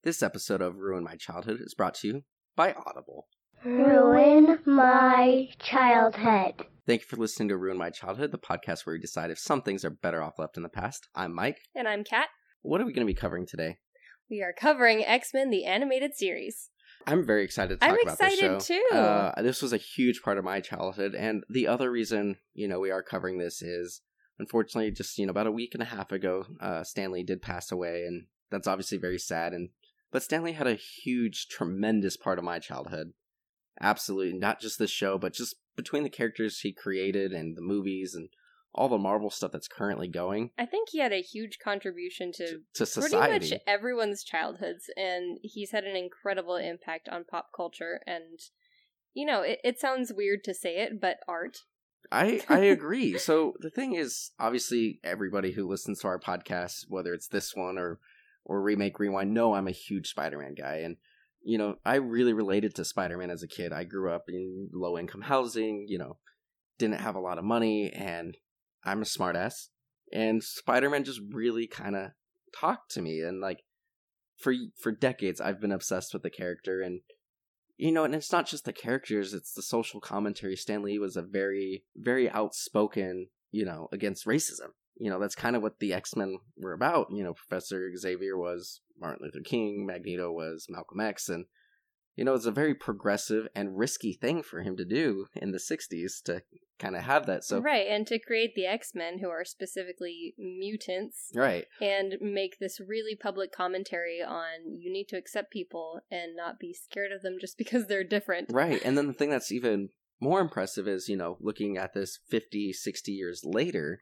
This episode of Ruin My Childhood is brought to you by Audible. Ruin My Childhood. Thank you for listening to Ruin My Childhood, the podcast where we decide if some things are better off left in the past. I'm Mike. And I'm Kat. What are we going to be covering today? We are covering X-Men, the animated series. I'm very excited to talk about this show. I'm excited too. This was a huge part of my childhood, and the other reason, we are covering this is, unfortunately, just, about a week and a half ago, Stan Lee did pass away, and that's obviously very sad, but Stan Lee had a huge, tremendous part of my childhood. Absolutely, not just this show, but just between the characters he created and the movies and all the Marvel stuff that's currently going. I think he had a huge contribution to society. Pretty much everyone's childhoods, and he's had an incredible impact on pop culture, and, it sounds weird to say it, but art. I agree. So the thing is, obviously, everybody who listens to our podcast, whether it's this one or Remake Rewind, know I'm a huge Spider-Man guy, and I really related to Spider-Man as a kid. I grew up in low-income housing, didn't have a lot of money, and I'm a smartass. And Spider-Man just really kind of talked to me. And, for decades, I've been obsessed with the character. And, and it's not just the characters, it's the social commentary. Stan Lee was a very, very outspoken, against racism. That's kind of what the X-Men were about. Professor Xavier was Martin Luther King, Magneto was Malcolm X, and, it's a very progressive and risky thing for him to do in the 60s to kind of have that. So right, and to create the X-Men, who are specifically mutants. Right. And make this really public commentary on you need to accept people and not be scared of them just because they're different. Right, and then the thing that's even more impressive is, looking at this 50, 60 years later,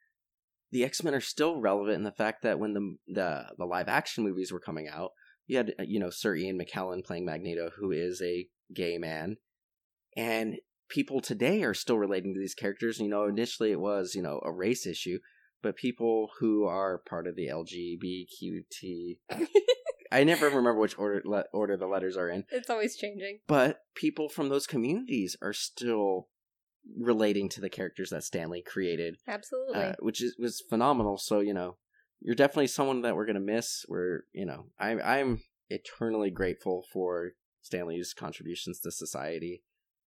the X-Men are still relevant in the fact that when the live action movies were coming out, you had, Sir Ian McKellen playing Magneto, who is a gay man, and people today are still relating to these characters. Initially it was, a race issue, but people who are part of the LGBTQT, I never remember which order the letters are in. It's always changing. But people from those communities are still relating to the characters that Stan Lee created. Absolutely. Which was phenomenal. So, you're definitely someone that we're going to miss. I'm eternally grateful for Stan Lee's contributions to society.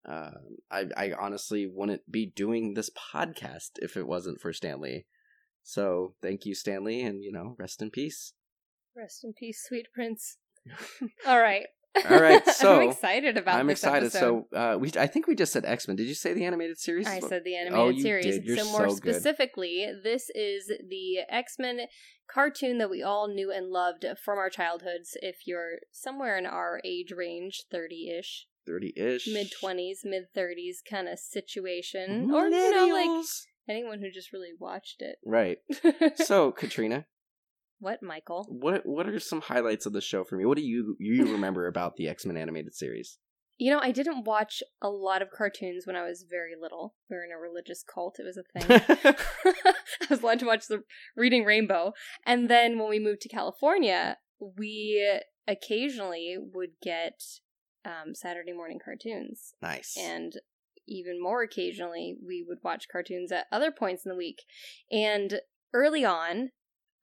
I honestly wouldn't be doing this podcast if it wasn't for Stan Lee. So thank you, Stan Lee, and, rest in peace. Rest in peace, sweet prince. All right. All right, so I'm excited about this episode. So I think we just said X-Men. Did you say the animated series? I said the animated series. Did. You're so more so good. Specifically, this is the X-Men cartoon that we all knew and loved from our childhoods. If you're somewhere in our age range, 30-ish. 30-ish. Mid-20s, mid-30s kind of situation. Millennials. Or, anyone who just really watched it. Right. So, Katrina. What, Michael? What are some highlights of the show for me? What do you remember about the X-Men animated series? I didn't watch a lot of cartoons when I was very little. We were in a religious cult. It was a thing. I was allowed to watch the Reading Rainbow. And then when we moved to California, we occasionally would get Saturday morning cartoons. Nice. And even more occasionally, we would watch cartoons at other points in the week. And early on,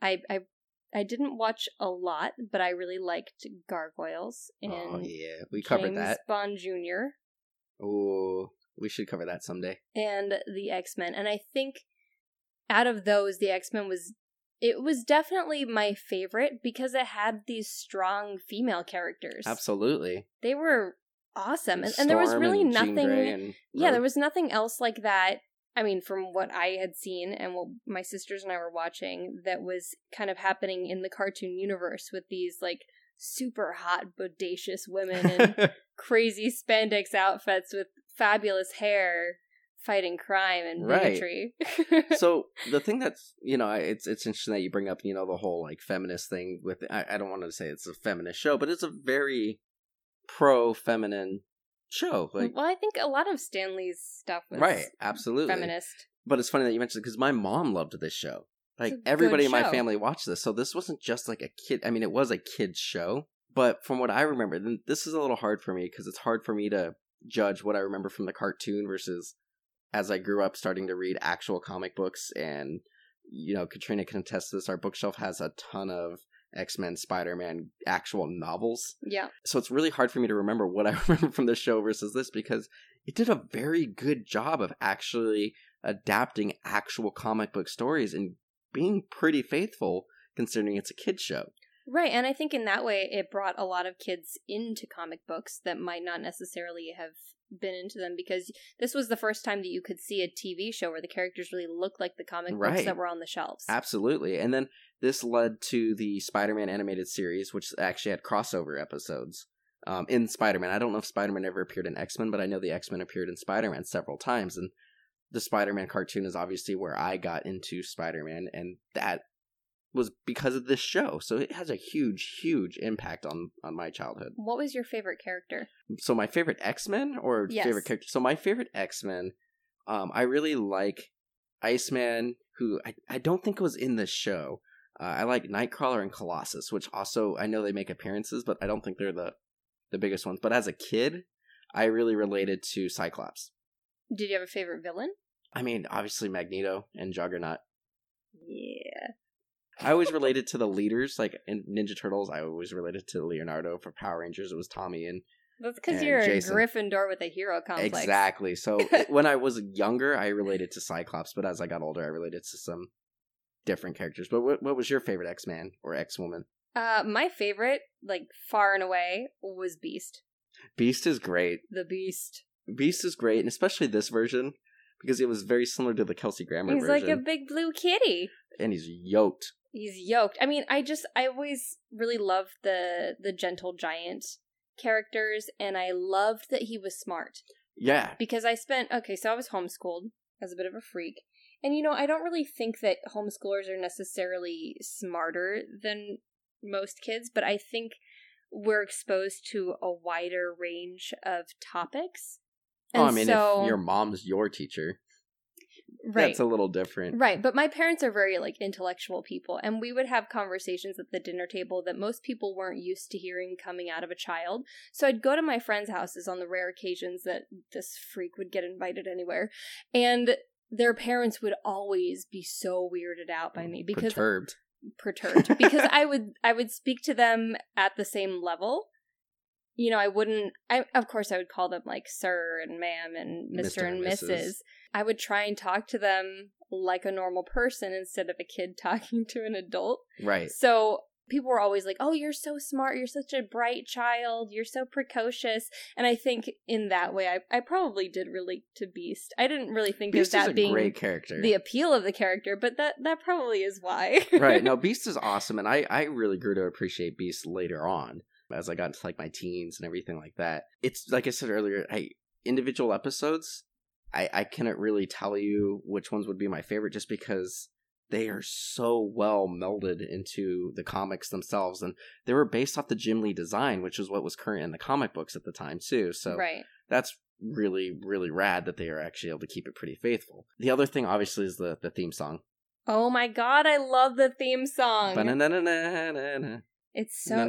I didn't watch a lot, but I really liked Gargoyles. And oh, yeah. We covered that. James Bond Jr. Oh, we should cover that someday. And the X-Men. And I think out of those, the X-Men was definitely my favorite because it had these strong female characters. Absolutely. They were awesome. And there was really nothing. There was nothing else like that. I mean, from what I had seen and what my sisters and I were watching, that was kind of happening in the cartoon universe with these, super hot, bodacious women in crazy spandex outfits with fabulous hair fighting crime and bigotry. Right. So, the thing that's, it's interesting that you bring up, the whole, feminist thing with, I don't want to say it's a feminist show, but it's a very pro-feminine show. Well, I think a lot of Stan Lee's stuff was absolutely feminist. But it's funny that you mentioned it because my mom loved this show. Everybody in my show. family watched this, so this wasn't just a kid. I mean, it was a kid's show, but from what I remember, then this is a little hard for me because it's hard for me to judge what I remember from the cartoon versus as I grew up starting to read actual comic books. And Katrina can attest to this. Our bookshelf has a ton of X-Men, Spider-Man actual novels. Yeah. So it's really hard for me to remember what I remember from this show versus this, because it did a very good job of actually adapting actual comic book stories and being pretty faithful considering it's a kid's show. Right, and I think in that way it brought a lot of kids into comic books that might not necessarily have been into them, because this was the first time that you could see a TV show where the characters really looked like the comic books that were on the shelves. Absolutely. And then this led to the Spider-Man animated series, which actually had crossover episodes in Spider-Man. I don't know if Spider-Man ever appeared in X-Men, but I know the X-Men appeared in Spider-Man several times, and the Spider-Man cartoon is obviously where I got into Spider-Man, and that was because of this show. So it has a huge, huge impact on my childhood. What was your favorite character? So my favorite X-Men or favorite character? So my favorite X-Men, I really like Iceman, who I don't think was in this show. I like Nightcrawler and Colossus, which also, I know they make appearances, but I don't think they're the biggest ones. But as a kid, I really related to Cyclops. Did you have a favorite villain? I mean, obviously Magneto and Juggernaut. Yeah. I always related to the leaders, like in Ninja Turtles, I always related to Leonardo. For Power Rangers, it was Tommy and that's because you're Jason. A Gryffindor with a hero complex. Exactly. So when I was younger, I related to Cyclops, but as I got older, I related to some different characters. But what was your favorite X-Man or X-Woman? My favorite, like far and away, was Beast. Beast is great. The Beast. Beast is great, and especially this version, because it was very similar to the Kelsey Grammer version. He's like a big blue kitty. And he's yoked. He's yoked. I mean, I always really loved the Gentle Giant characters, and I loved that he was smart. Yeah. Because I was homeschooled as a bit of a freak. And, I don't really think that homeschoolers are necessarily smarter than most kids, but I think we're exposed to a wider range of topics. And if your mom's your teacher, right, that's a little different. Right, but my parents are very, intellectual people, and we would have conversations at the dinner table that most people weren't used to hearing coming out of a child. So I'd go to my friends' houses on the rare occasions that this freak would get invited anywhere, and their parents would always be so weirded out by me because perturbed because I would speak to them at the same level. Of course I would call them sir and ma'am and Mr. and Mrs. I would try and talk to them like a normal person instead of a kid talking to an adult. Right. So people were always like, oh, you're so smart. You're such a bright child. You're so precocious. And I think in that way, I probably did relate to Beast. I didn't really think Beast of that being great character. The appeal of the character, but that probably is why. Right. No, Beast is awesome. And I really grew to appreciate Beast later on as I got into my teens and everything like that. It's like I said earlier, individual episodes, I cannot really tell you which ones would be my favorite just because they are so well melded into the comics themselves. And they were based off the Jim Lee design, which is what was current in the comic books at the time too. So that's really, really rad that they are actually able to keep it pretty faithful. The other thing obviously is the theme song. Oh my god, I love the theme song. Ba-na-na-na-na-na-na. It's so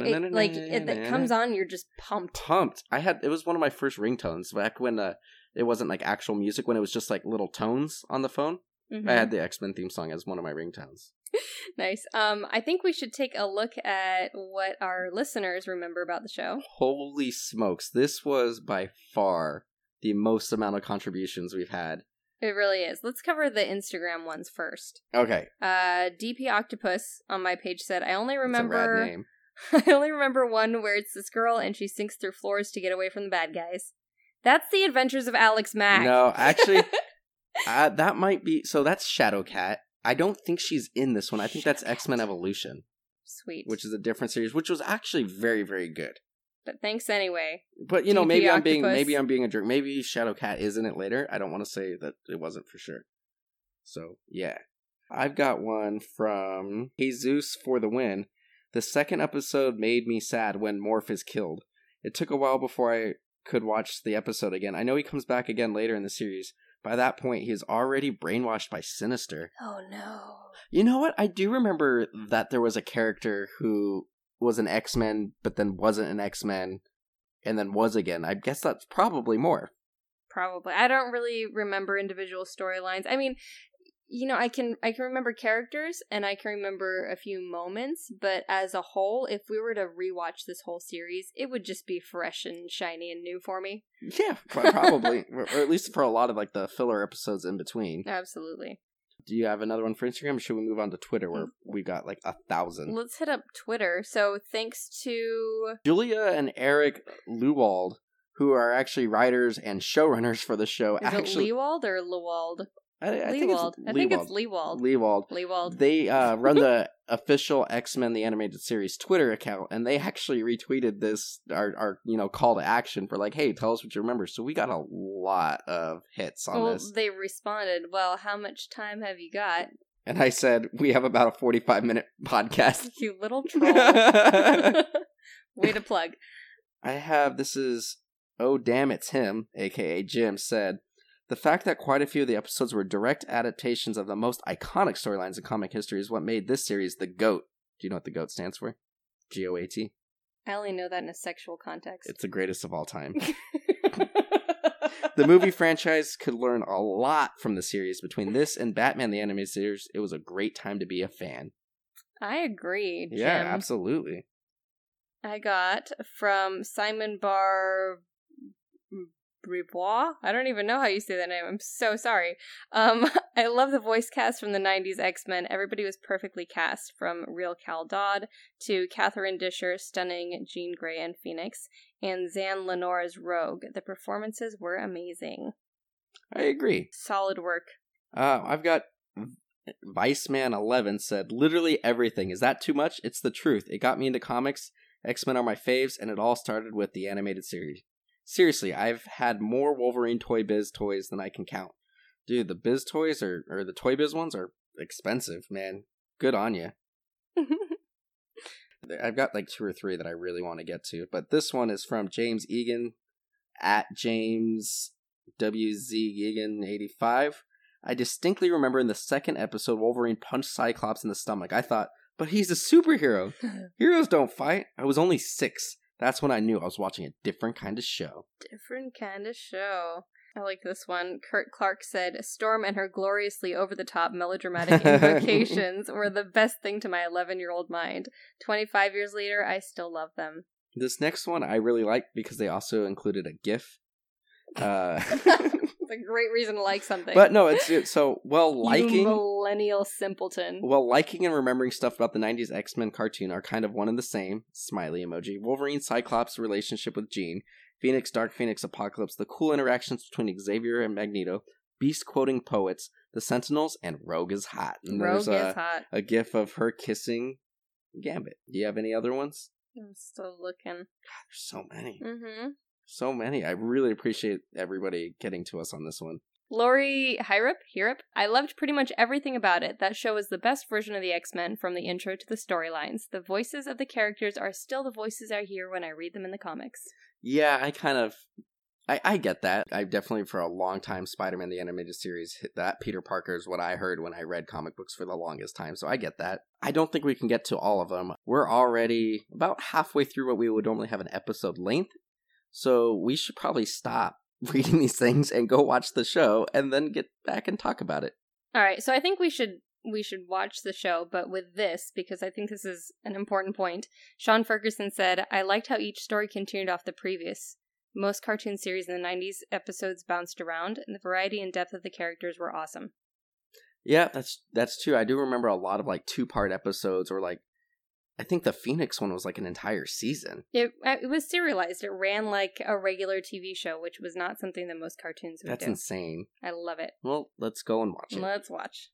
it comes on, you're just pumped. It was one of my first ringtones back when it wasn't actual music, when it was just little tones on the phone. Mm-hmm. I had the X-Men theme song as one of my ringtones. Nice. I think we should take a look at what our listeners remember about the show. Holy smokes, this was by far the most amount of contributions we've had. It really is. Let's cover the Instagram ones first. Okay. DP Octopus on my page said, I only remember... That's a rad name. I only remember one where it's this girl and she sinks through floors to get away from the bad guys. That's The Adventures of Alex Mack. No, actually, that might be... So that's Shadowcat. I don't think she's in this one. I think that's X-Men Evolution. Sweet. Which is a different series, which was actually very, very good. But thanks anyway. But, maybe I'm being a jerk. Maybe Shadowcat is in it later. I don't want to say that it wasn't for sure. So, yeah. I've got one from Jesus for the win. The second episode made me sad when Morph is killed. It took a while before I could watch the episode again. I know he comes back again later in the series. By that point, he is already brainwashed by Sinister. Oh, no. You know what? I do remember that there was a character who was an X-Men, but then wasn't an X-Men, and then was again. I guess that's probably more. Probably. I don't really remember individual storylines. I mean, I can remember characters and I can remember a few moments, but as a whole, if we were to rewatch this whole series, it would just be fresh and shiny and new for me. Yeah, probably. Or at least for a lot of like the filler episodes in between. Absolutely. Do you have another one for Instagram, or should we move on to Twitter where we got like 1,000? Let's hit up Twitter. So thanks to Julia and Eric Lewald, who are actually writers and showrunners for the show. Is it Lewald or Lewald? I think it's Lewald. Lewald. They run the official X-Men the Animated Series Twitter account, and they actually retweeted this, our call to action for like, hey, tell us what you remember. So we got a lot of hits on this. They responded, well, how much time have you got? And I said, we have about a 45-minute podcast. You little troll. Way to plug. This is, oh damn it's him, aka Jim, said, the fact that quite a few of the episodes were direct adaptations of the most iconic storylines in comic history is what made this series the GOAT. Do you know what the GOAT stands for? GOAT? I only know that in a sexual context. It's the greatest of all time. The movie franchise could learn a lot from the series. Between this and Batman the Animated Series, it was a great time to be a fan. I agree, Jim. Yeah, absolutely. I got from Simon Bribois. I don't even know how you say that name. I'm so sorry. I love the voice cast from the 90s X-Men. Everybody was perfectly cast, from real Cal Dodd to Catherine Disher, stunning Jean Grey and Phoenix, and Zan Lenore as Rogue. The performances were amazing. I agree. Solid work. I've got Viceman11 said, literally everything. Is that too much? It's the truth. It got me into comics. X-Men are my faves, and it all started with the animated series. Seriously, I've had more Wolverine Toy Biz toys than I can count. Dude, the Biz toys or the Toy Biz ones are expensive, man. Good on you. I've got like 2 or 3 that I really want to get to, but this one is from James Egan at James WZ Egan 85. I distinctly remember in the second episode, Wolverine punched Cyclops in the stomach. I thought, but he's a superhero. Heroes don't fight. I was only 6. That's when I knew I was watching a different kind of show. Different kind of show. I like this one. Kurt Clark said, Storm and her gloriously over-the-top melodramatic invocations were the best thing to my 11-year-old mind. 25 years later, I still love them. This next one I really like because they also included a GIF. It's a great reason to like something. But no, it's so, liking... You millennial simpleton. Liking and remembering stuff about the 90s X-Men cartoon are kind of one and the same. Smiley emoji. Wolverine Cyclops' relationship with Jean. Phoenix, Dark Phoenix, Apocalypse. The cool interactions between Xavier and Magneto. Beast quoting poets. The Sentinels. And Rogue is hot. And Rogue is hot. A gif of her kissing Gambit. Do you have any other ones? I'm still looking. God, there's so many. Mm-hmm. So many. I really appreciate everybody getting to us on this one. Lori Hirup, I loved pretty much everything about it. That show is the best version of the X-Men from the intro to the storylines. The voices of the characters are still the voices I hear when I read them in the comics. Yeah, I get that. I definitely, for a long time, Spider-Man the Animated Series, that Peter Parker is what I heard when I read comic books for the longest time, so I get that. I don't think we can get to all of them. We're already about halfway through what we would normally have an episode length, so we should probably stop reading these things and go watch the show and then get back and talk about it. All right, so I think we should watch the show, but with this, because I think this is an important point. Sean Ferguson said, I liked how each story continued off the previous. Most cartoon series in the 90s episodes bounced around, and the variety and depth of the characters were awesome. Yeah, that's true. I do remember a lot of like 2-part episodes, or like I think the Phoenix one was like an entire season. It was serialized. It ran like a regular TV show, which was not something that most cartoons would do. That's insane. I love it. Well, let's go and watch it. Let's watch.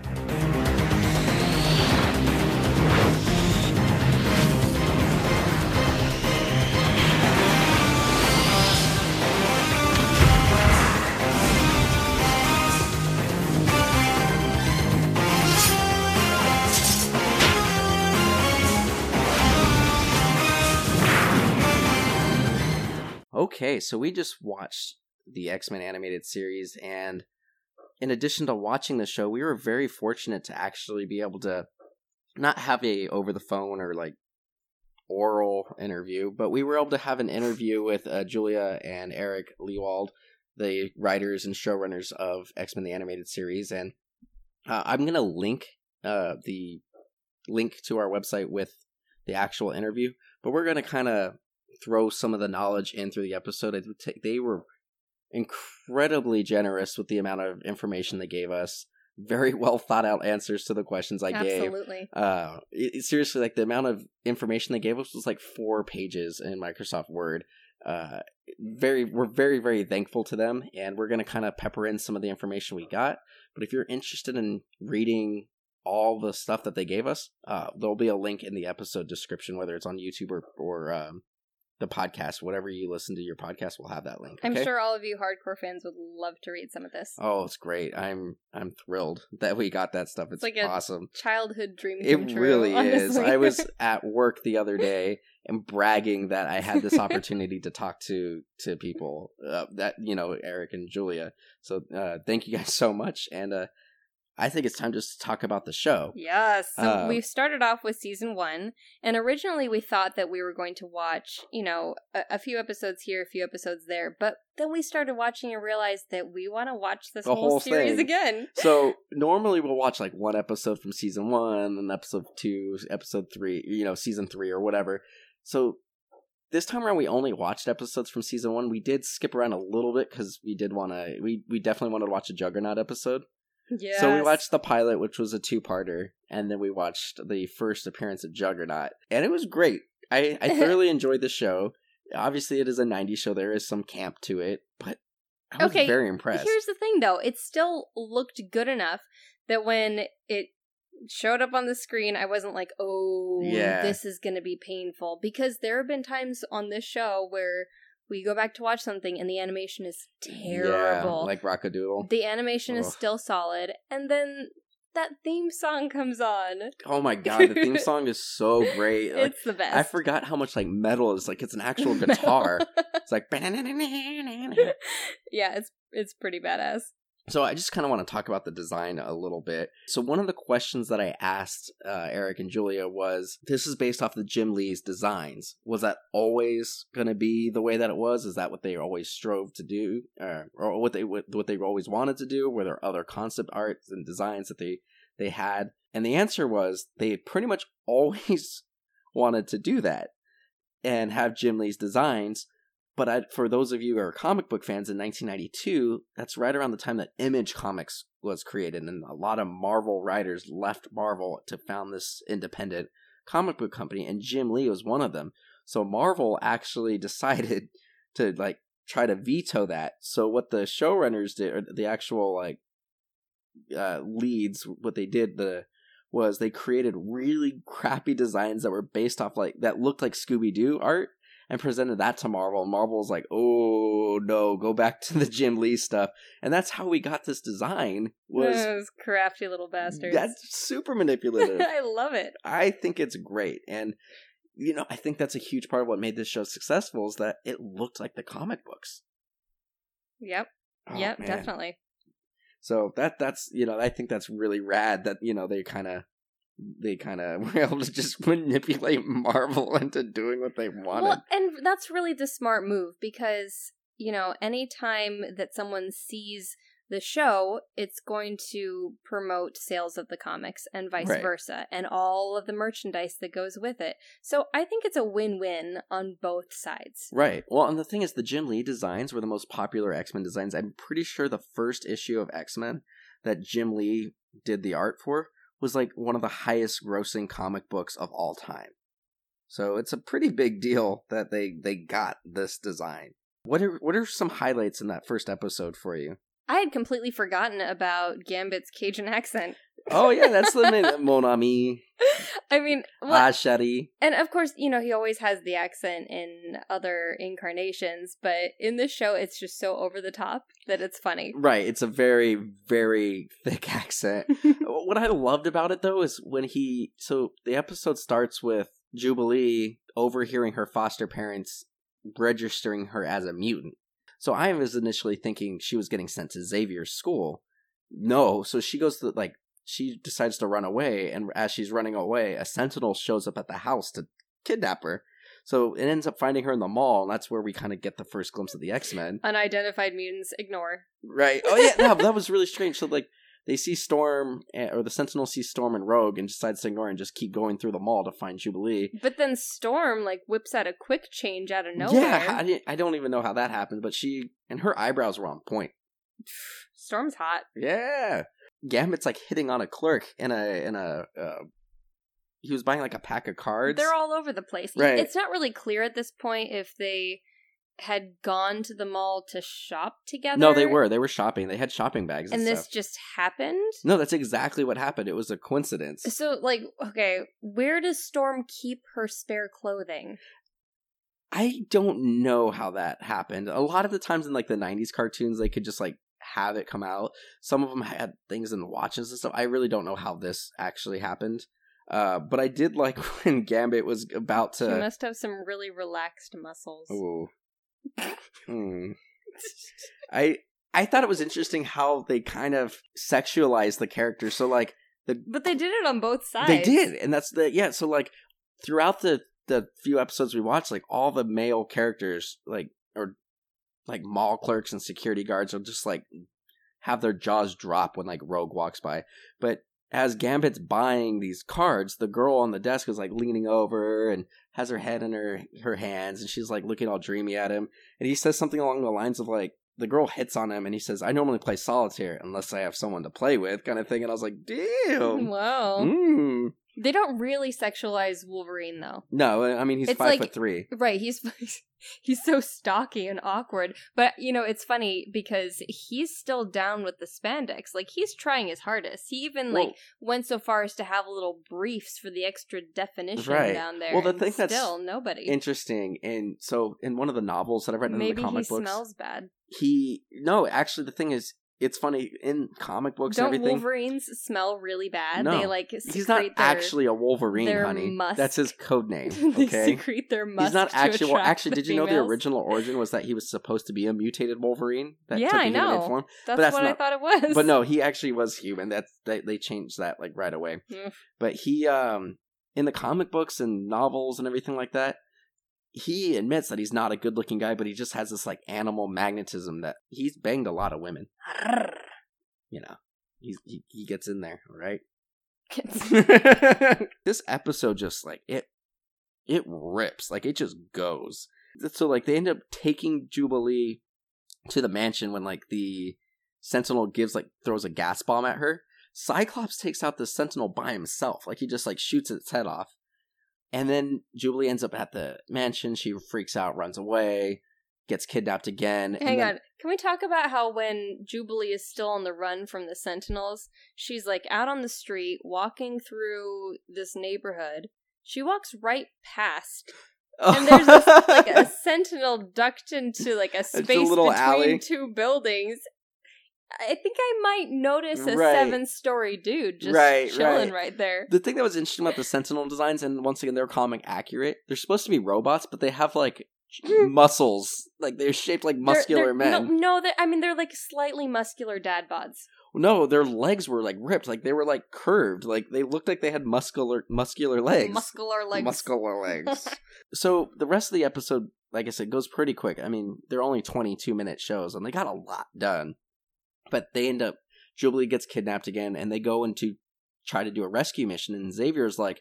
Okay, so we just watched the X-Men animated series, and in addition to watching the show, we were very fortunate to actually be able to not have a over the phone or like oral interview, but we were able to have an interview with Julia and Eric Lewald, the writers and showrunners of X-Men the Animated Series, and I'm going to link the link to our website with the actual interview, but we're going to kind of throw some of the knowledge in through the episode. They were incredibly generous with the amount of information they gave us. Very well thought out answers to the questions I gave. Absolutely. Seriously, like the amount of information they gave us was like 4 pages in Microsoft Word. We're very, very thankful to them, and we're going to kind of pepper in some of the information we got. But if you're interested in reading all the stuff that they gave us, there'll be a link in the episode description, whether it's on YouTube or the podcast. Whatever you listen to your podcast will have that link. Okay? I'm sure all of you hardcore fans would love to read some of this. Oh, it's great. I'm thrilled that we got that stuff. It's like awesome. Childhood dream come true. It really honestly. is. I was at work the other day and bragging that I had this opportunity to talk to people that, Eric and Julia. So thank you guys so much. And I think it's time just to talk about the show. Yes. So we started off with season 1, and originally we thought that we were going to watch, a few episodes here, a few episodes there, but then we started watching and realized that we want to watch this whole series again. So normally we'll watch like 1 episode from season 1, and episode 2, episode 3, season 3 or whatever. So this time around we only watched episodes from season 1. We did skip around a little bit because we definitely wanted to watch a Juggernaut episode. Yes. So we watched the pilot, which was a 2-parter, and then we watched the first appearance of Juggernaut, and it was great. I thoroughly enjoyed the show. Obviously, it is a 90s show. There is some camp to it, but I was very impressed. Here's the thing, though. It still looked good enough that when it showed up on the screen, I wasn't like, this is going to be painful. Because there have been times on this show where we go back to watch something and the animation is terrible. Yeah, like Rockadoodle. The animation is still solid. And then that theme song comes on. Oh my god, the theme song is so great. It's the best. I forgot how much metal is. It's an actual guitar. It's like... Yeah, it's pretty badass. So I just kind of want to talk about the design a little bit. So one of the questions that I asked Eric and Julia was, this is based off of Jim Lee's designs. Was that always going to be the way that it was? Is that what they always strove to do? Or what they always wanted to do? Were there other concept arts and designs that they had? And the answer was they pretty much always wanted to do that and have Jim Lee's designs. But for those of you who are comic book fans, in 1992, that's right around the time that Image Comics was created, and a lot of Marvel writers left Marvel to found this independent comic book company, and Jim Lee was one of them. So Marvel actually decided to try to veto that. So what the showrunners did, or the actual leads, what they did was they created really crappy designs that were based off that looked like Scooby-Doo art, and presented that to Marvel. And Marvel's like, oh no, go back to the Jim Lee stuff. And that's how we got this design. Those crafty little bastards. That's super manipulative. I love it. I think it's great. And, I think that's a huge part of what made this show successful is that it looked like the comic books. Yep. Oh, yep, man. Definitely. So that's, I think that's really rad that, they kind of were able to just manipulate Marvel into doing what they wanted. Well, and that's really the smart move because, anytime that someone sees the show, it's going to promote sales of the comics and vice versa, and all of the merchandise that goes with it. So I think it's a win-win on both sides. Right. Well, and the thing is, the Jim Lee designs were the most popular X-Men designs. I'm pretty sure the first issue of X-Men that Jim Lee did the art for was one of the highest grossing comic books of all time. So it's a pretty big deal that they got this design. What are some highlights in that first episode for you? I had completely forgotten about Gambit's Cajun accent. Oh yeah, that's the name. Mon ami. I mean, Shari. And of course, he always has the accent in other incarnations, but in this show, it's just so over the top that it's funny. Right, it's a very, very thick accent. What I loved about it, though, is so the episode starts with Jubilee overhearing her foster parents registering her as a mutant. So I was initially thinking she was getting sent to Xavier's school. No, so she goes to she decides to run away, and as she's running away, a sentinel shows up at the house to kidnap her. So it ends up finding her in the mall, and that's where we kind of get the first glimpse of the X-Men. Unidentified mutants, ignore. Right. Oh yeah, no, that was really strange. So they see Storm, or the Sentinels see Storm and Rogue and decides to ignore and just keep going through the mall to find Jubilee. But then Storm, like, whips out a quick change out of nowhere. Yeah, I don't even know how that happened, but her eyebrows were on point. Storm's hot. Yeah. Gambit's, like, hitting on a clerk he was buying, like, a pack of cards. They're all over the place. Right. It's not really clear at this point if they had gone to the mall to shop together. No, they were shopping. They had shopping bags and this stuff. just happened? No, that's exactly what happened. It was a coincidence. So, like, okay, where does Storm keep her spare clothing? I don't know how that happened. A lot of the times in, like, the 90s cartoons, they could just, like, have it come out. Some of them had things in watches and stuff. I really don't know how this actually happened. But I did like when Gambit was about to... She must have some really relaxed muscles. Ooh. I thought it was interesting how they kind of sexualized the character. So, like... But they did it on both sides. They did, and that's the... Yeah, so, like, throughout the few episodes we watched, like, all the male characters, like, or... like mall clerks and security guards will just like have their jaws drop when like Rogue walks by. But as Gambit's buying these cards, the girl on the desk is like leaning over and has her head in her hands, and she's like looking all dreamy at him. And he says something along the lines of like, the girl hits on him and he says, "I normally play solitaire unless I have someone to play with," kind of thing. And I was like, damn. Wow. They don't really sexualize Wolverine, though. No, I mean, he's 5'3". Right, he's so stocky and awkward. But, you know, it's funny because he's still down with the spandex. Like, he's trying his hardest. He even, went so far as to have little briefs for the extra definition down there. Well, the thing that's still nobody. Interesting, and so in one of the novels that I've read in the comic books... Maybe he smells bad. No, actually, the thing is, it's funny, in comic books and everything... Don't Wolverines smell really bad? No. They, he's not actually a Wolverine, honey. Musk. That's his code name, okay? They secrete their musk. He's not actually... Well, actually, did you know the females? original origin was that he was supposed to be a mutated Wolverine? That yeah, took a I know. Form? That's what I thought it was. But no, he actually was human. They changed that, like, right away. But he, in the comic books and novels and everything like that, he admits that he's not a good-looking guy, but he just has this, like, animal magnetism that he's banged a lot of women. You know, he gets in there, right? This episode just, like, it rips. Like, it just goes. So, like, they end up taking Jubilee to the mansion when, like, the Sentinel throws a gas bomb at her. Cyclops takes out the Sentinel by himself. Like, he just, like, shoots its head off. And then Jubilee ends up at the mansion. She freaks out, runs away, gets kidnapped again. Hang on. Can we talk about how when Jubilee is still on the run from the Sentinels, she's like out on the street, walking through this neighborhood. She walks right past. And there's like a Sentinel ducked into like a space between alley. Two buildings. I think I might notice a 7-story dude just chilling right there. The thing that was interesting about the Sentinel designs, and once again, they're comic accurate. They're supposed to be robots, but they have like muscles. Like they're shaped like muscular men. No, they're like slightly muscular dad bods. No, their legs were like ripped. Like they were like curved. Like they looked like they had muscular legs. Muscular legs. So the rest of the episode, like I said, goes pretty quick. I mean, they're only 22-minute shows, and they got a lot done. But they end up, Jubilee gets kidnapped again, and they go in to try to do a rescue mission, and Xavier's like,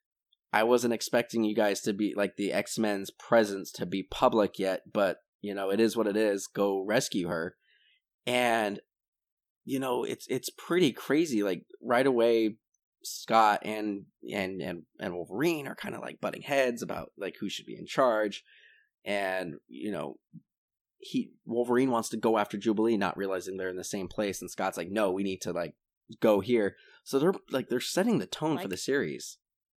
I wasn't expecting you guys to be, like, the X-Men's presence to be public yet, but, you know, it is what it is, go rescue her. And, you know, it's pretty crazy, like, right away, Scott and Wolverine are kind of, like, butting heads about, like, who should be in charge, and, you know, Wolverine wants to go after Jubilee, not realizing they're in the same place, and Scott's like, no, we need to like go here. So they're setting the tone for the series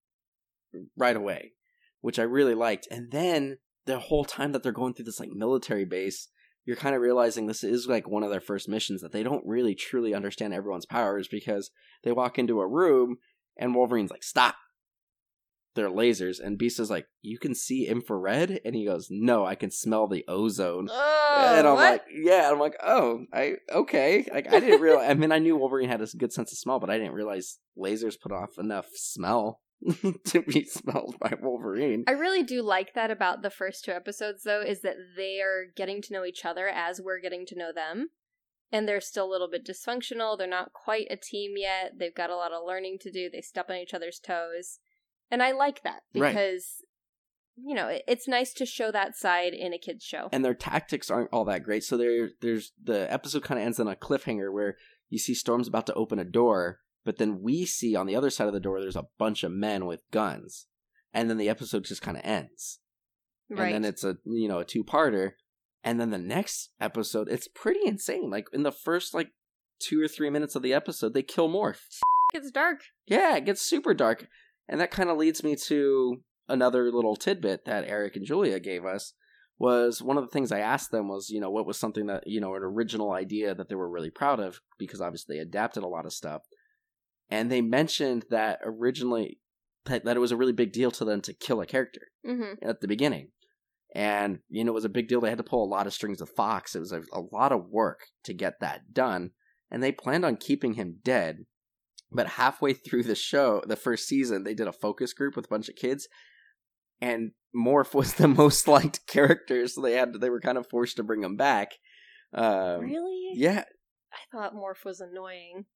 right away, which I really liked. And then the whole time that they're going through this like military base, you're kind of realizing this is like one of their first missions, that they don't really truly understand everyone's powers, because they walk into a room and Wolverine's like, stop. They're lasers, and Beast is like, you can see infrared? And he goes, no, I can smell the ozone. Oh, and I'm what? like, yeah, I'm like, oh, okay. Like, I didn't realize, I mean, I knew Wolverine had a good sense of smell, but I didn't realize lasers put off enough smell to be smelled by Wolverine. I really do like that about the first 2 episodes, though, is that they are getting to know each other as we're getting to know them. and they're still a little bit dysfunctional. They're not quite a team yet. They've got a lot of learning to do. They step on each other's toes. And I like that because, it's nice to show that side in a kid's show. And their tactics aren't all that great. So there's the episode kind of ends on a cliffhanger where you see Storm's about to open a door, but then we see on the other side of the door there's a bunch of men with guns. And then the episode just kind of ends. Right. And then it's a two-parter. And then the next episode, it's pretty insane. Like, in the first, 2 or 3 minutes of the episode, they kill Morph. It's dark. Yeah, it gets super dark. And that kind of leads me to another little tidbit that Eric and Julia gave us. Was one of the things I asked them was, what was something that, an original idea that they were really proud of, because obviously they adapted a lot of stuff. And they mentioned that originally, that it was a really big deal to them to kill a character at the beginning. And, it was a big deal. They had to pull a lot of strings with Fox. It was a lot of work to get that done. And they planned on keeping him dead. But halfway through the show, the first season, they did a focus group with a bunch of kids. And Morph was the most liked character. So they were kind of forced to bring him back. Really? Yeah. I thought Morph was annoying.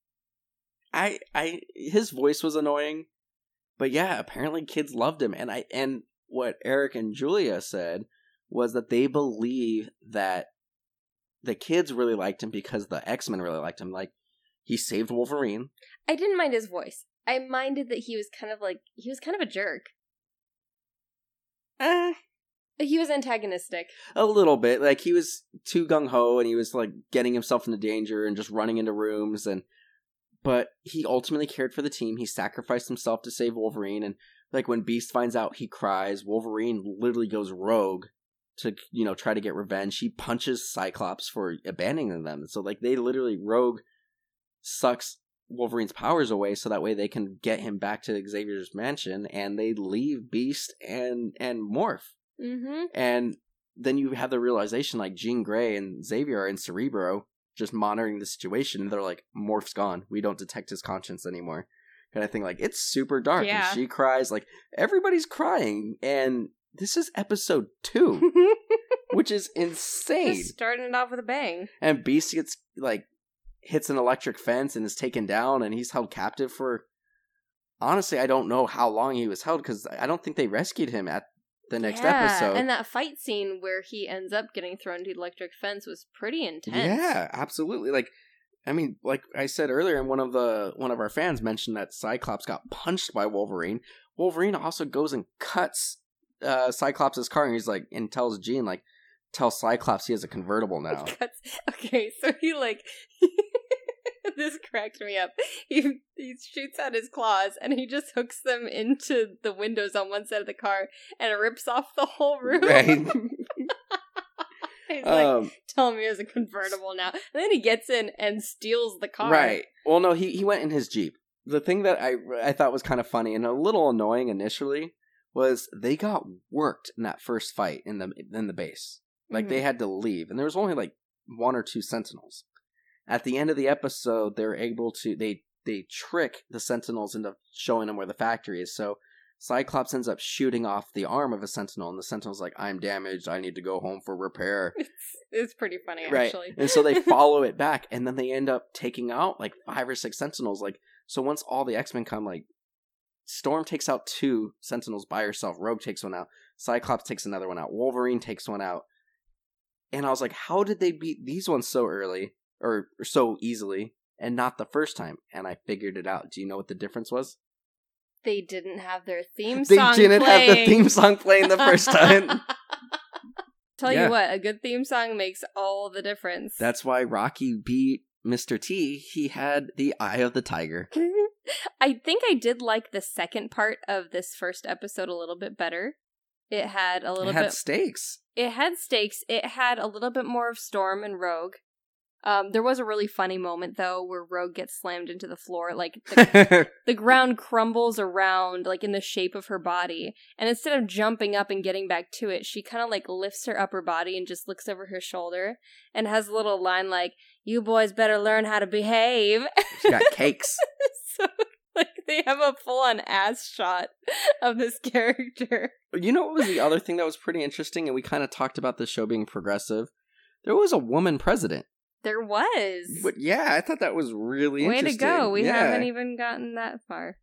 His voice was annoying. But yeah, apparently kids loved him. And what Eric and Julia said was that they believe that the kids really liked him because the X-Men really liked him. Like, he saved Wolverine. I didn't mind his voice. I minded that he was kind of a jerk. He was antagonistic. A little bit. Like, he was too gung-ho, and he was, getting himself into danger and just running into rooms. But he ultimately cared for the team. He sacrificed himself to save Wolverine, and when Beast finds out, he cries. Wolverine literally goes rogue to, try to get revenge. He punches Cyclops for abandoning them. So, they literally, Rogue sucks Wolverine's powers away so that way they can get him back to Xavier's mansion, and they leave Beast and Morph. Mm-hmm. And then you have the realization, Jean Grey and Xavier are in Cerebro, just monitoring the situation, and they're like, Morph's gone. We don't detect his conscience anymore. Kind of thing. It's super dark. Yeah. And she cries. Everybody's crying. And this is episode 2, which is insane. Just starting it off with a bang. And Beast gets, hits an electric fence and is taken down, and he's held captive for... Honestly, I don't know how long he was held, because I don't think they rescued him at the next episode. And that fight scene where he ends up getting thrown to the electric fence was pretty intense. Yeah, absolutely. Like I said earlier, and one of our fans mentioned that Cyclops got punched by Wolverine. Wolverine also goes and cuts Cyclops' car, and he's and tells Jean, tell Cyclops he has a convertible now. Okay, so he this cracked me up. He shoots out his claws, and he just hooks them into the windows on one side of the car, and rips off the whole roof. Right. He's tell him he has a convertible now. And then he gets in and steals the car. Right. Well, no, he went in his Jeep. The thing that I thought was kind of funny and a little annoying initially was they got worked in that first fight in the base. They had to leave. And there was only 1 or 2 Sentinels. At the end of the episode, they're able to... They trick the Sentinels into showing them where the factory is. So Cyclops ends up shooting off the arm of a Sentinel, and the Sentinel's like, I'm damaged, I need to go home for repair. It's pretty funny, actually. Right. And so they follow it back, and then they end up taking out 5 or 6 Sentinels. So once all the X-Men come, Storm takes out 2 Sentinels by herself, Rogue takes one out, Cyclops takes another one out, Wolverine takes one out. And I was like, how did they beat these ones so early, or so easily, and not the first time? And I figured it out. Do you know what the difference was? They didn't have their theme song They didn't have the theme song playing the first time. Tell you what, a good theme song makes all the difference. That's why Rocky beat Mr. T. He had the Eye of the Tiger. I think I did like the second part of this first episode a little bit better. It had a little bit... It had stakes. It had stakes. It had a little bit more of Storm and Rogue. There was a really funny moment, though, where Rogue gets slammed into the floor. The ground crumbles around, in the shape of her body. And instead of jumping up and getting back to it, she kind of, lifts her upper body and just looks over her shoulder and has a little line you boys better learn how to behave. She got cakes. So, they have a full-on ass shot of this character. You know what was the other thing that was pretty interesting? And we kind of talked about the show being progressive. There was a woman president. There was. But yeah, I thought that was really interesting. Way to go. We haven't even gotten that far.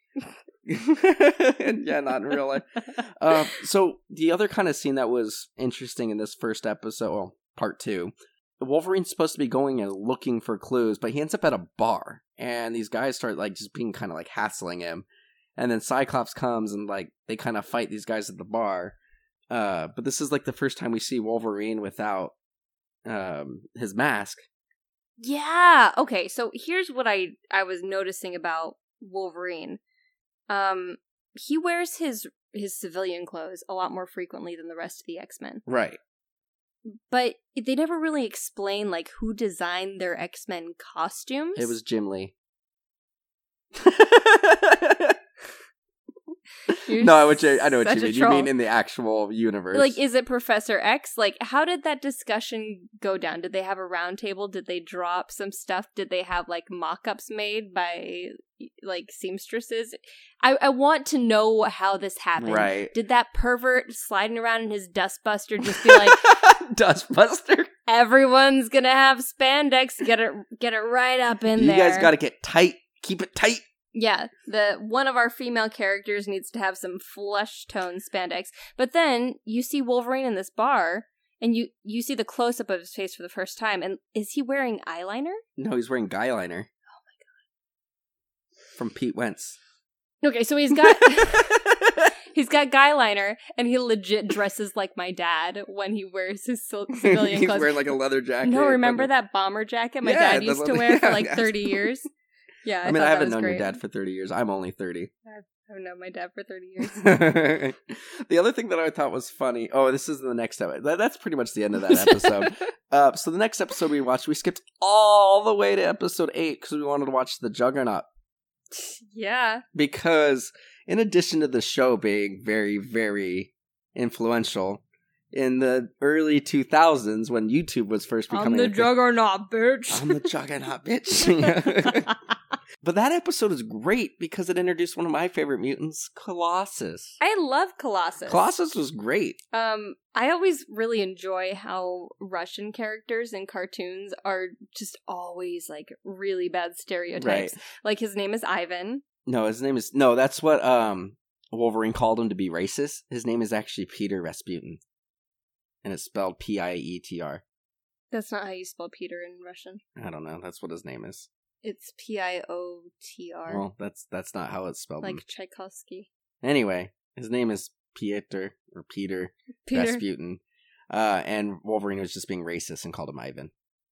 Yeah, not in real life. So the other kind of scene that was interesting in this first episode, well, part 2, Wolverine's supposed to be going and looking for clues, but he ends up at a bar, and these guys start like just being kind of like hassling him, and then Cyclops comes and like they kind of fight these guys at the bar. But this is like the first time we see Wolverine without his mask. Yeah. Okay. So here's what I was noticing about Wolverine. He wears his civilian clothes a lot more frequently than the rest of the X-Men. Right. But they never really explain like who designed their X-Men costumes. It was Jim Lee. No, I know what you mean. You mean in the actual universe. Like, is it Professor X? Like, how did that discussion go down? Did they have a round table? Did they drop some stuff? Did they have, like, mock-ups made by, like, seamstresses? I want to know how this happened. Right. Did that pervert sliding around in his dustbuster just be like... Dustbuster? Everyone's gonna have spandex. Get it right up in there. You guys gotta get tight. Keep it tight. Yeah, one of our female characters needs to have some flesh tone spandex. But then you see Wolverine in this bar, and you see the close up of his face for the first time. And is he wearing eyeliner? No, he's wearing guy liner. Oh my god! From Pete Wentz. Okay, so he's got guy liner, and he legit dresses like my dad when he wears his civilian clothes. He's wearing like a leather jacket. No, remember that bomber jacket my dad used to wear for like 30 years? Yeah, I mean, I haven't known your dad for 30 years. I'm only 30. I've known my dad for 30 years. The other thing that I thought was funny... Oh, this is the next episode. That's pretty much the end of that episode. So the next episode we watched, we skipped all the way to episode 8 because we wanted to watch the Juggernaut. Yeah. Because in addition to the show being very, very influential... In the early 2000s, when YouTube was first becoming... I'm the Juggernaut, bitch. I'm the Juggernaut, bitch. But that episode is great because it introduced one of my favorite mutants, Colossus. I love Colossus. Colossus was great. I always really enjoy how Russian characters in cartoons are just always, like, really bad stereotypes. Right. Like, his name is Ivan. No, his name is... No, that's what Wolverine called him to be racist. His name is actually Peter Rasputin. And it's spelled P-I-E-T-R. That's not how you spell Peter in Russian. I don't know. That's what his name is. It's P-I-O-T-R. Well, that's not how it's spelled. Like Tchaikovsky. Anyway, his name is Peter Rasputin. And Wolverine was just being racist and called him Ivan.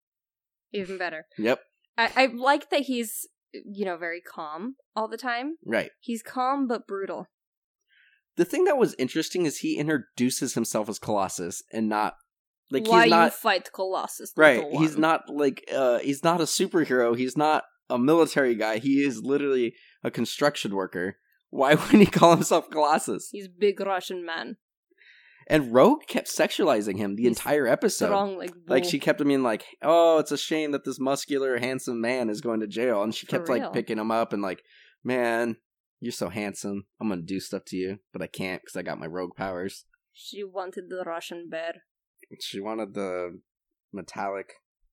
Even better. Yep. I like that he's, very calm all the time. Right. He's calm but brutal. The thing that was interesting is he introduces himself as Colossus and not like why he's not, you fight Colossus. Right. He's not like he's not a superhero. He's not a military guy. He is literally a construction worker. Why wouldn't he call himself Colossus? He's big Russian man. And Rogue kept sexualizing him the entire episode. Strong, like she kept him being like, "Oh, it's a shame that this muscular, handsome man is going to jail." And she kept like picking him up and like, "Man, you're so handsome. I'm gonna do stuff to you, but I can't because I got my rogue powers." She wanted the Russian bear. She wanted the metallic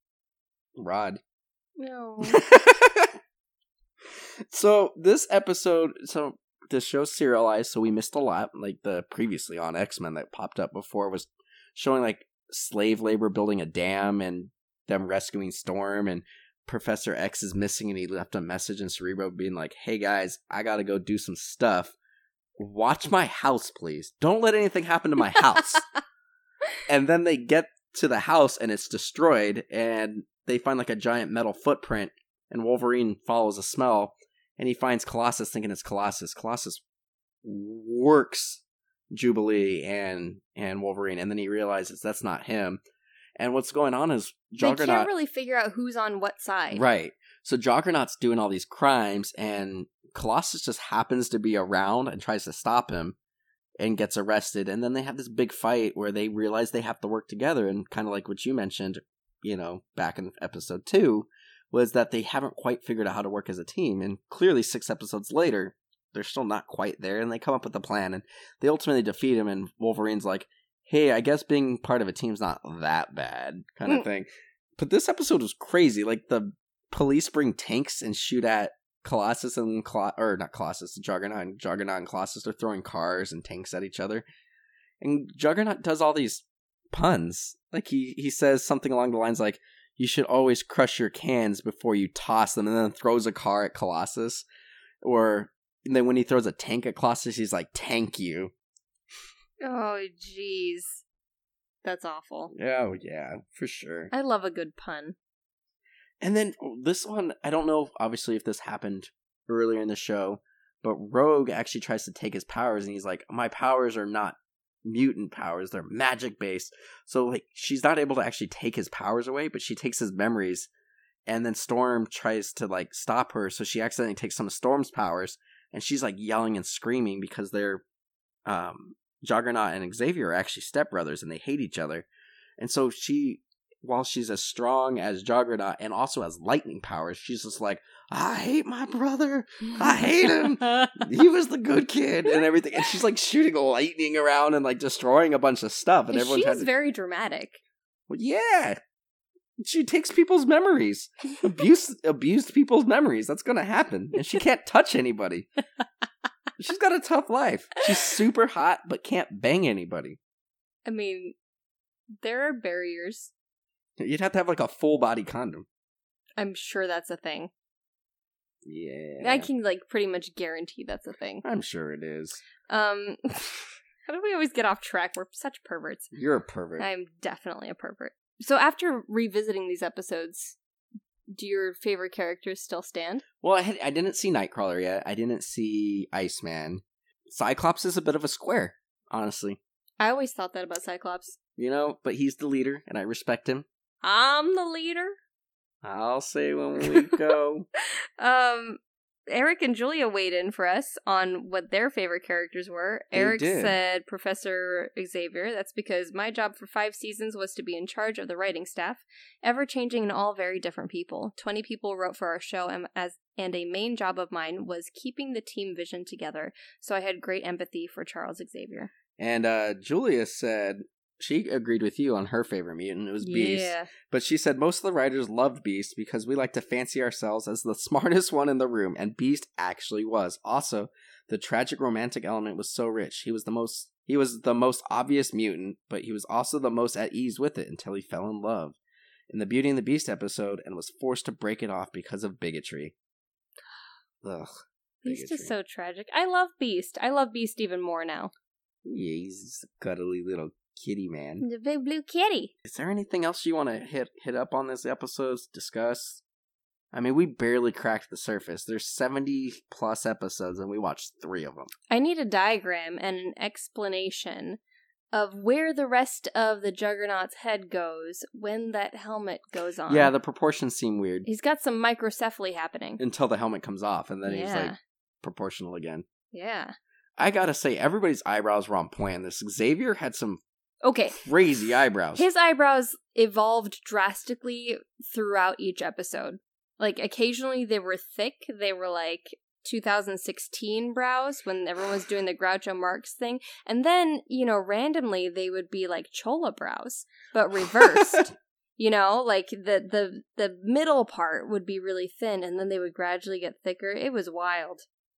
rod. No. So this episode, the show's serialized, so we missed a lot. Like the previously on X-Men that popped up before was showing like slave labor building a dam and them rescuing Storm, and Professor X is missing, and he left a message in Cerebro being like, "Hey guys, I gotta go do some stuff. Watch my house, please. Don't let anything happen to my house." And then they get to the house and it's destroyed, and they find like a giant metal footprint, and Wolverine follows a smell, and he finds Colossus thinking it's Colossus. Colossus works Jubilee and Wolverine, and then he realizes that's not him. And what's going on is Juggernaut... They can't really figure out who's on what side. Right. So Juggernaut's doing all these crimes, and Colossus just happens to be around and tries to stop him and gets arrested. And then they have this big fight where they realize they have to work together. And kind of like what you mentioned, back in episode 2, was that they haven't quite figured out how to work as a team. And clearly 6 episodes later, they're still not quite there. And they come up with a plan, and they ultimately defeat him. And Wolverine's like, "Hey, I guess being part of a team's not that bad," kind of thing. But this episode was crazy. Like, the police bring tanks and shoot at Colossus and not Colossus, Juggernaut. Juggernaut and Colossus are throwing cars and tanks at each other. And Juggernaut does all these puns. Like, he says something along the lines like, you should always crush your cans before you toss them, and then throws a car at Colossus. And then when he throws a tank at Colossus, he's like, tank you. Oh, jeez. That's awful. Oh, yeah, for sure. I love a good pun. And then this one, I don't know, obviously, if this happened earlier in the show, but Rogue actually tries to take his powers, and he's like, my powers are not mutant powers, they're magic-based. So, like, she's not able to actually take his powers away, but she takes his memories, and then Storm tries to, like, stop her, so she accidentally takes some of Storm's powers, and she's, like, yelling and screaming because they're, Juggernaut and Xavier are actually stepbrothers, and they hate each other. And so while she's as strong as Juggernaut and also has lightning powers, she's just like, I hate my brother. I hate him. He was the good kid and everything. And she's like shooting lightning around and like destroying a bunch of stuff. And she's very dramatic. Well, yeah. She takes people's memories. Abused people's memories. That's going to happen. And she can't touch anybody. She's got a tough life. She's super hot, but can't bang anybody. I mean, there are barriers. You'd have to have like a full body condom. I'm sure that's a thing. Yeah. I can like pretty much guarantee that's a thing. I'm sure it is. How do we always get off track? We're such perverts. You're a pervert. I'm definitely a pervert. So after revisiting these episodes, do your favorite characters still stand? Well, I didn't see Nightcrawler yet. I didn't see Iceman. Cyclops is a bit of a square, honestly. I always thought that about Cyclops. You know, but he's the leader, and I respect him. I'm the leader. I'll say when we go. Eric and Julia weighed in for us on what their favorite characters were. Eric said Professor Xavier. That's because my job for 5 seasons was to be in charge of the writing staff, ever-changing and all very different people. 20 people wrote for our show, and a main job of mine was keeping the team vision together, so I had great empathy for Charles Xavier. And Julia said she agreed with you on her favorite mutant. It was Beast. Yeah. But she said most of the writers loved Beast because we like to fancy ourselves as the smartest one in the room, and Beast actually was. Also, the tragic romantic element was so rich. He was the most obvious mutant, but he was also the most at ease with it until he fell in love in the Beauty and the Beast episode and was forced to break it off because of bigotry. Ugh. Beast is so tragic. I love Beast. I love Beast even more now. Yeah, he's a cuddly little kitty man. The big blue kitty. Is there anything else you want to hit up on this episode? Discuss? I mean, we barely cracked the surface. There's 70 plus episodes and we watched 3 of them. I need a diagram and an explanation of where the rest of the Juggernaut's head goes when that helmet goes on. Yeah, the proportions seem weird. He's got some microcephaly happening. Until the helmet comes off and then he's like proportional again. Yeah. I gotta say, everybody's eyebrows were on point in this. Xavier had some crazy eyebrows. His eyebrows evolved drastically throughout each episode. Like, occasionally they were thick. They were like 2016 brows when everyone was doing the Groucho Marx thing. And then, randomly they would be like Chola brows, but reversed. Like the middle part would be really thin and then they would gradually get thicker. It was wild.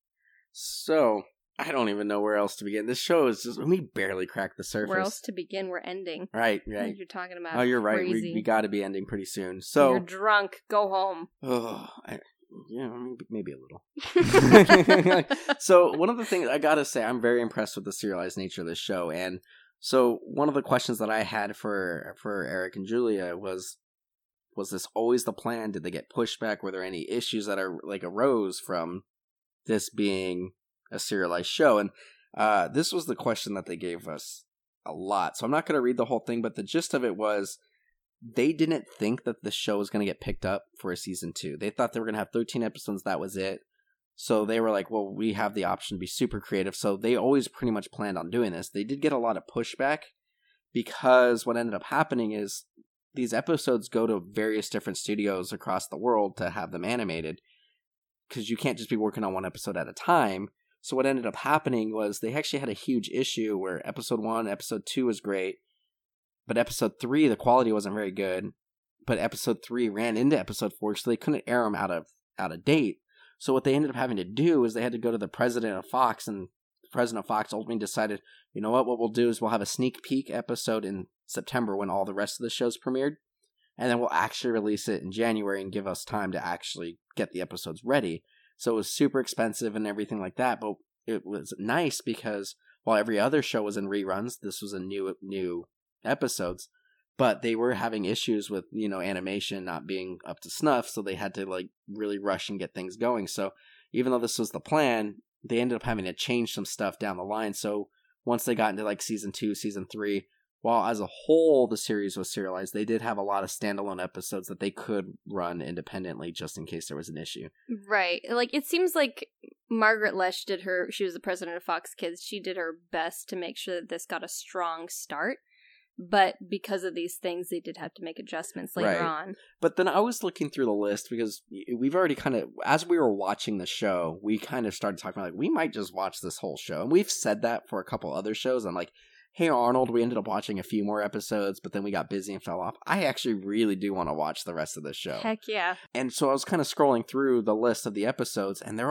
So, I don't even know where else to begin. This show is just, we barely cracked the surface. Where else to begin? We're ending. Right. What you're talking about. Oh, you're right. We got to be ending pretty soon. So you're drunk. Go home. Oh, maybe a little. So one of the things I got to say, I'm very impressed with the serialized nature of this show. And so one of the questions that I had for Eric and Julia was this always the plan? Did they get pushback? Were there any issues that are like arose from this being a serialized show? And this was the question that they gave us a lot. So I'm not going to read the whole thing, but the gist of it was they didn't think that the show was going to get picked up for a season 2. They thought they were going to have 13 episodes. That was it. So they were like, well, we have the option to be super creative. So they always pretty much planned on doing this. They did get a lot of pushback because what ended up happening is these episodes go to various different studios across the world to have them animated because you can't just be working on one episode at a time. So what ended up happening was they actually had a huge issue where episode 1, episode 2 was great, but episode 3, the quality wasn't very good. but episode 3 ran into episode 4, so they couldn't air them out of date. So what they ended up having to do is they had to go to the president of Fox, and the president of Fox ultimately decided, you know what we'll do is we'll have a sneak peek episode in September when all the rest of the shows premiered, and then we'll actually release it in January and give us time to actually get the episodes ready. So it was super expensive and everything like that, but it was nice because while every other show was in reruns, this was a new episodes, but they were having issues with, animation not being up to snuff, so they had to like really rush and get things going. So even though this was the plan, they ended up having to change some stuff down the line. So once they got into like season 2, season 3, while as a whole the series was serialized, they did have a lot of standalone episodes that they could run independently just in case there was an issue. Right. Like, it seems like Margaret Loesch she was the president of Fox Kids, she did her best to make sure that this got a strong start. But because of these things, they did have to make adjustments later on. But then I was looking through the list because we've already kind of, as we were watching the show, we kind of started talking like, we might just watch this whole show. And we've said that for a couple other shows. I'm like, Hey Arnold, we ended up watching a few more episodes, but then we got busy and fell off. I actually really do want to watch the rest of the show. Heck yeah. And so I was kind of scrolling through the list of the episodes, and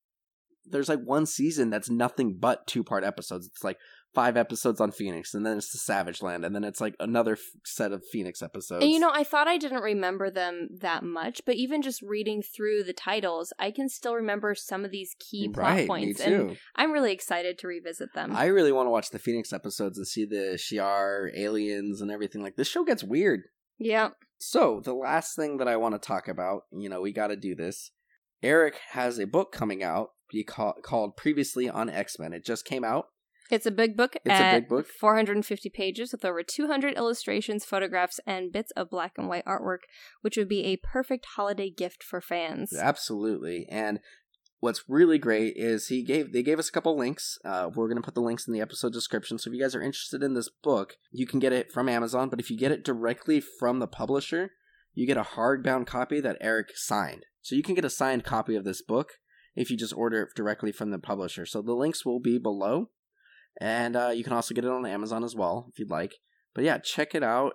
there's like one season that's nothing but 2-part episodes. It's like 5 episodes on Phoenix, and then it's the Savage Land, and then it's like another set of Phoenix episodes. And I thought I didn't remember them that much, but even just reading through the titles, I can still remember some of these key plot points. Me too. And I'm really excited to revisit them. I really want to watch the Phoenix episodes and see the Shi'ar aliens and everything. Like, this show gets weird. Yeah. So, the last thing that I want to talk about, we got to do this. Eric has a book coming out called Previously on X-Men. It just came out. It's a big book. It's a big book. 450 pages with over 200 illustrations, photographs, and bits of black and white artwork, which would be a perfect holiday gift for fans. Absolutely. And what's really great is they gave us a couple links. We're going to put the links in the episode description. So if you guys are interested in this book, you can get it from Amazon. But if you get it directly from the publisher, you get a hardbound copy that Eric signed. So you can get a signed copy of this book if you just order it directly from the publisher. So the links will be below. And you can also get it on Amazon as well, if you'd like. But yeah, check it out.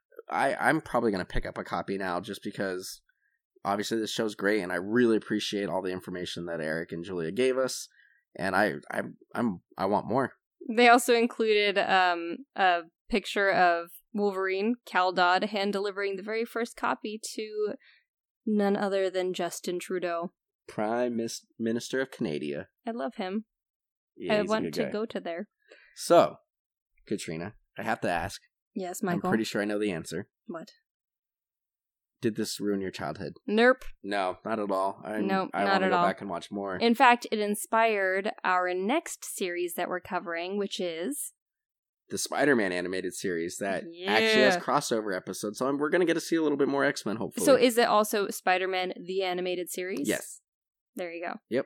I'm probably going to pick up a copy now just because, obviously, this show's great, and I really appreciate all the information that Eric and Julia gave us. And I want more. They also included a picture of Wolverine, Cal Dodd, hand-delivering the very first copy to none other than Justin Trudeau. Prime Minister of Canada. I love him. Yeah, I want to go to there. So, Katrina, I have to ask. Yes, Michael. I'm pretty sure I know the answer. What? Did this ruin your childhood? Nope. No, not at all. Nope, I want to go back and watch more. In fact, it inspired our next series that we're covering, which is the Spider-Man animated series that actually has crossover episodes. So we're going to get to see a little bit more X-Men, hopefully. So is it also Spider-Man the animated series? Yes. There you go. Yep.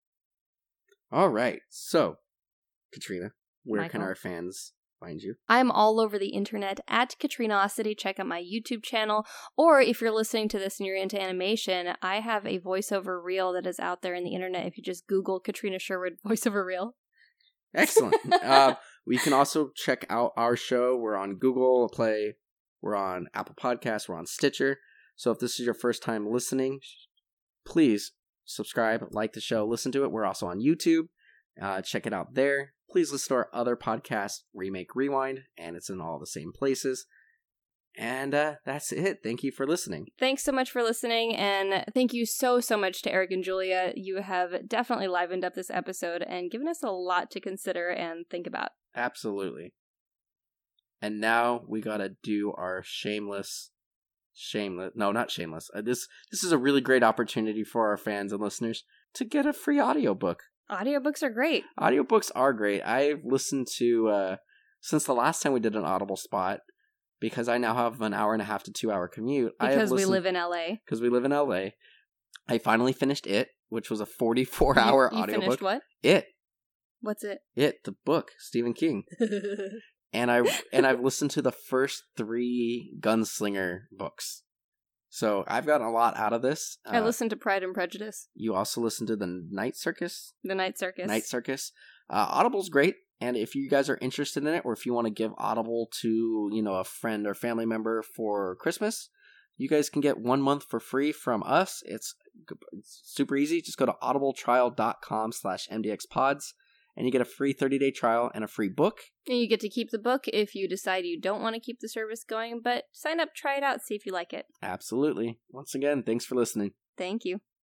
All right. So, Katrina, where Michael, can our fans find you? I'm all over the internet at Katrinaosity. Check out my YouTube channel. Or if you're listening to this and you're into animation, I have a voiceover reel that is out there in the internet. If you just Google Katrina Sherwood voiceover reel. Excellent. We can also check out our show. We're on Google Play. We're on Apple Podcasts. We're on Stitcher. So if this is your first time listening, please subscribe, like the show, listen to it. We're also on YouTube. Check it out there. Please listen to our other podcast, Remake Rewind, and it's in all the same places. And that's it. Thank you for listening. Thanks so much for listening, and thank you so much to Eric and Julia. You have definitely livened up this episode and given us a lot to consider and think about. Absolutely. And now we gotta do our shameless, no, not shameless. This is a really great opportunity for our fans and listeners to get a free audiobook. Audiobooks are great. Audiobooks are great. I've listened to, since the last time we did an Audible spot, because I now have an 1.5 to 2 hour commute. Because we live in LA. Because we live in LA. I finally finished It, which was a 44-hour audiobook. You finished what? It. What's it? It, the book, Stephen King. And I've listened to the first 3 Gunslinger books. So I've gotten a lot out of this. I listened to Pride and Prejudice. You also listened to The Night Circus? The Night Circus. Night Circus. Audible's great. And if you guys are interested in it, or if you want to give Audible to, a friend or family member for Christmas, you guys can get 1 month for free from us. It's super easy. Just go to audibletrial.com/mdxpods and you get a free 30-day trial and a free book. And you get to keep the book if you decide you don't want to keep the service going, but sign up, try it out, see if you like it. Absolutely. Once again, thanks for listening. Thank you.